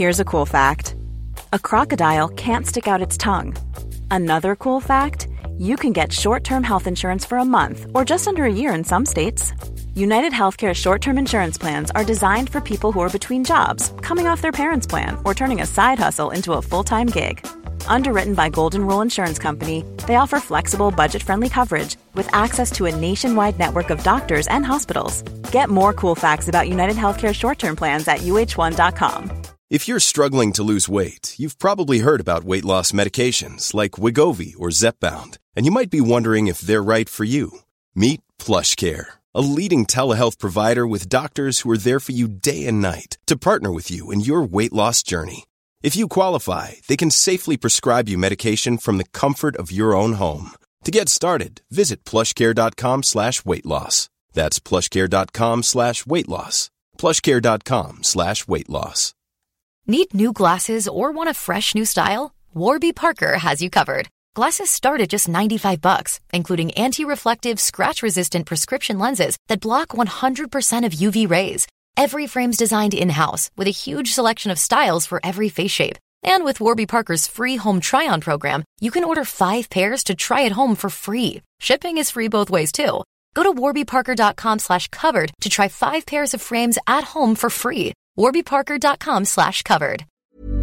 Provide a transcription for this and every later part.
Here's a cool fact. A crocodile can't stick out its tongue. Another cool fact, you can get short-term health insurance for a month or just under a year in some states. United Healthcare short-term insurance plans are designed for people who are between jobs, coming off their parents' plan, or turning a side hustle into a full-time gig. Underwritten by Golden Rule Insurance Company, they offer flexible, budget-friendly coverage with access to a nationwide network of doctors and hospitals. Get more cool facts about United Healthcare short-term plans at uh1.com. If you're struggling to lose weight, you've probably heard about weight loss medications like Wegovy or Zepbound, and you might be wondering if they're right for you. Meet PlushCare, a leading telehealth provider with doctors who are there for you day and night to partner with you in your weight loss journey. If you qualify, they can safely prescribe you medication from the comfort of your own home. To get started, visit plushcare.com/weightloss. That's plushcare.com/weightloss. plushcare.com/weightloss. Need new glasses or want a fresh new style? Warby Parker has you covered. Glasses start at just $95, including anti-reflective, scratch-resistant prescription lenses that block 100% of UV rays. Every frame's designed in-house with a huge selection of styles for every face shape. And with Warby Parker's free home try-on program, you can order 5 pairs to try at home for free. Shipping is free both ways, too. Go to warbyparker.com/covered to try 5 pairs of frames at home for free. warbyparker.com/covered.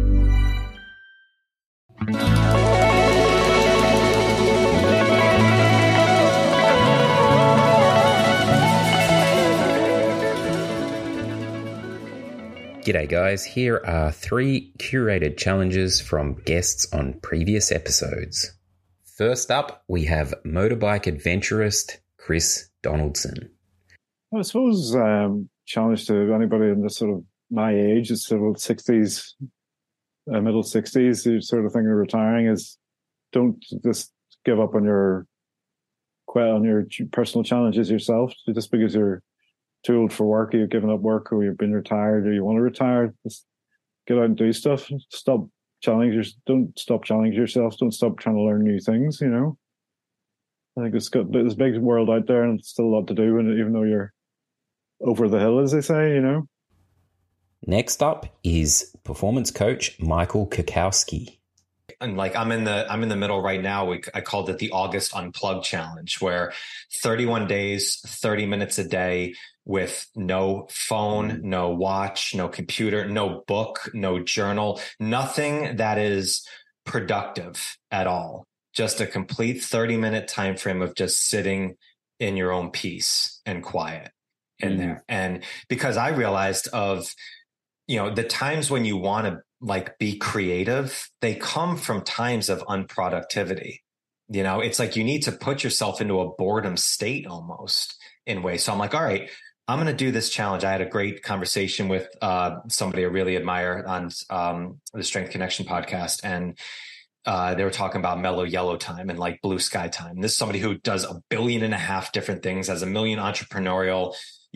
G'day guys, here are 3 curated challenges from guests on previous episodes. First up, we have motorbike adventurist Chris Donaldson. I suppose challenge to anybody in this sort of my age, it's sort of 60s, middle 60s, the sort of thing of retiring is don't just give up on your personal challenges yourself. Just because you're too old for work, or you've given up work, or you've been retired, or you want to retire, just get out and do stuff. Don't stop challenging yourself. Don't stop trying to learn new things, you know. I think there's a big world out there and still a lot to do, and even though you're over the hill, as they say, you know. Next up is performance coach Michael Kukowski. And like I'm in the middle right now. I called it the August Unplugged Challenge, where 31 days, 30 minutes a day with no phone, no watch, no computer, no book, no journal, nothing that is productive at all. Just a complete 30-minute time frame of just sitting in your own peace and quiet in there. And because I realized the times when you want to like be creative, they come from times of unproductivity. You know, it's like you need to put yourself into a boredom state almost in ways. So I'm like, all right, I'm going to do this challenge. I had a great conversation with somebody I really admire on the Strength Connection podcast. And they were talking about mellow yellow time and like blue sky time. This is somebody who does 1.5 billion different things, has 1 million entrepreneurial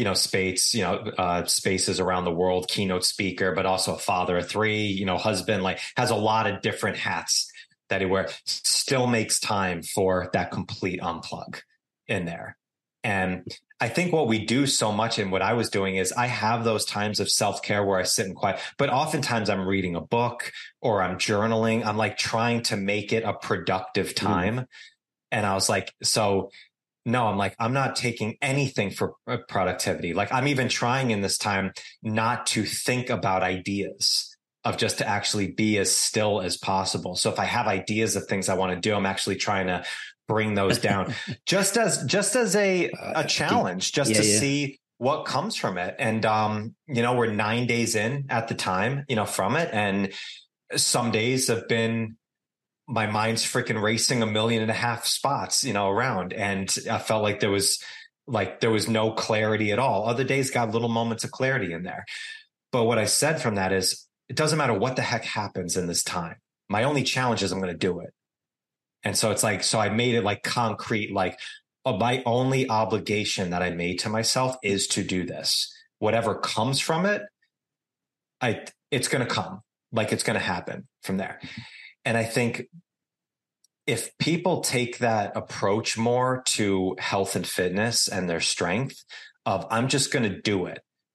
spaces around the world, keynote speaker, but also a father of 3, husband, like has a lot of different hats that he wears, still makes time for that complete unplug in there. And I think what we do so much, and what I was doing is I have those times of self-care where I sit and quiet, but oftentimes I'm reading a book or I'm journaling. I'm like trying to make it a productive time. And I was like, no, I'm not taking anything for productivity. Like I'm even trying in this time not to think about ideas, of just to actually be as still as possible. So if I have ideas of things I want to do, I'm actually trying to bring those down just as a challenge, to see what comes from it. And, we're 9 days in at the time, from it. And some days have been, my mind's freaking racing 1.5 million spots, around. And I felt like there was no clarity at all. Other days got little moments of clarity in there. But what I said from that is, it doesn't matter what the heck happens in this time. My only challenge is I'm going to do it. And so it's like, so I made it like concrete, like my only obligation that I made to myself is to do this. Whatever comes from it, it's going to come, like it's going to happen from there. And I think if people take that approach more to health and fitness and their strength of, I'm just going to do it.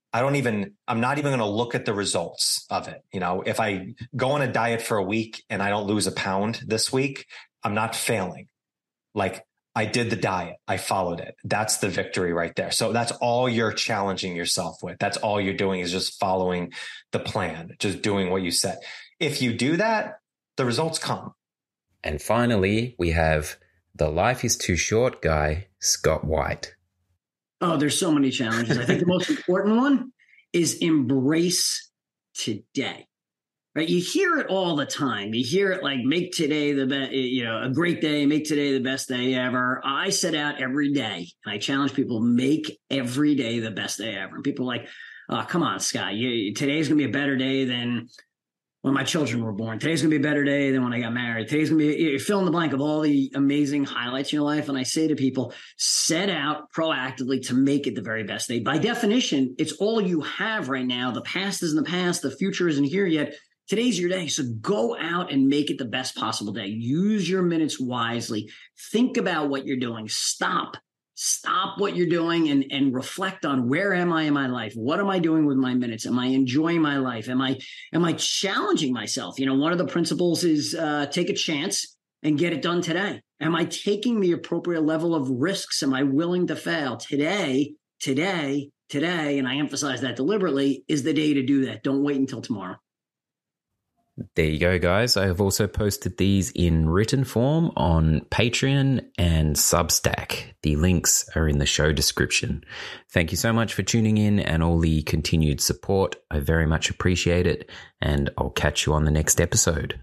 I'm not even going to look at the results of it. You know, if I go on a diet for a week and I don't lose a pound this week, I'm not failing. Like, I did the diet. I followed it. That's the victory right there. So that's all you're challenging yourself with. That's all you're doing is just following the plan, just doing what you said. If you do that, the results come. And finally, we have the life is too short guy, Scott White. Oh, there's so many challenges. I think the most important one is embrace today, right? You hear it all the time. You hear it like, make today the best, a great day, make today the best day ever. I set out every day and I challenge people, make every day the best day ever. And people are like, oh, come on, Scott, today's going to be a better day than when my children were born. Today's going to be a better day than when I got married. Today's going to be, fill in the blank of all the amazing highlights in your life. And I say to people, set out proactively to make it the very best day. By definition, it's all you have right now. The past is in the past. The future isn't here yet. Today's your day. So go out and make it the best possible day. Use your minutes wisely. Think about what you're doing. Stop what you're doing and reflect on, where am I in my life? What am I doing with my minutes? Am I enjoying my life? Am I challenging myself? One of the principles is take a chance and get it done today. Am I taking the appropriate level of risks? Am I willing to fail? Today, and I emphasize that deliberately, is the day to do that. Don't wait until tomorrow. There you go, guys. I have also posted these in written form on Patreon and Substack. The links are in the show description. Thank you so much for tuning in and all the continued support. I very much appreciate it, and I'll catch you on the next episode.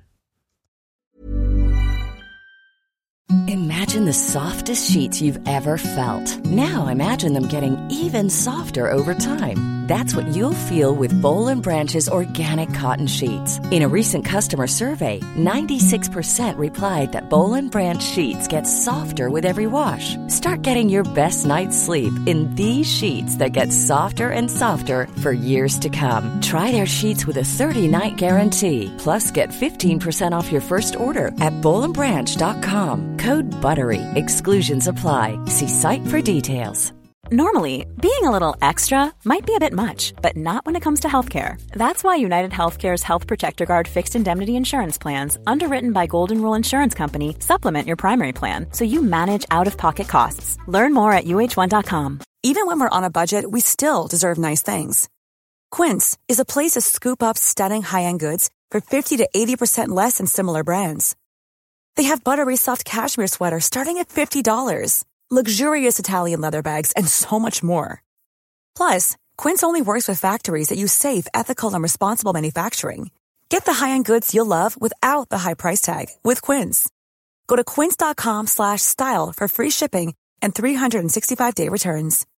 Imagine the softest sheets you've ever felt. Now imagine them getting even softer over time. That's what you'll feel with Boll & Branch's organic cotton sheets. In a recent customer survey, 96% replied that Boll & Branch sheets get softer with every wash. Start getting your best night's sleep in these sheets that get softer and softer for years to come. Try their sheets with a 30-night guarantee. Plus, get 15% off your first order at bollandbranch.com. Code BUTTERY. Exclusions apply. See site for details. Normally, being a little extra might be a bit much, but not when it comes to healthcare. That's why United Healthcare's Health Protector Guard fixed indemnity insurance plans, underwritten by Golden Rule Insurance Company, supplement your primary plan so you manage out-of-pocket costs. Learn more at uh1.com. Even when we're on a budget, we still deserve nice things. Quince is a place to scoop up stunning high-end goods for 50 to 80% less than similar brands. They have buttery soft cashmere sweaters starting at $50, luxurious Italian leather bags, and so much more. Plus, Quince only works with factories that use safe, ethical, and responsible manufacturing. Get the high-end goods you'll love without the high price tag with Quince. Go to quince.com/style for free shipping and 365-day returns.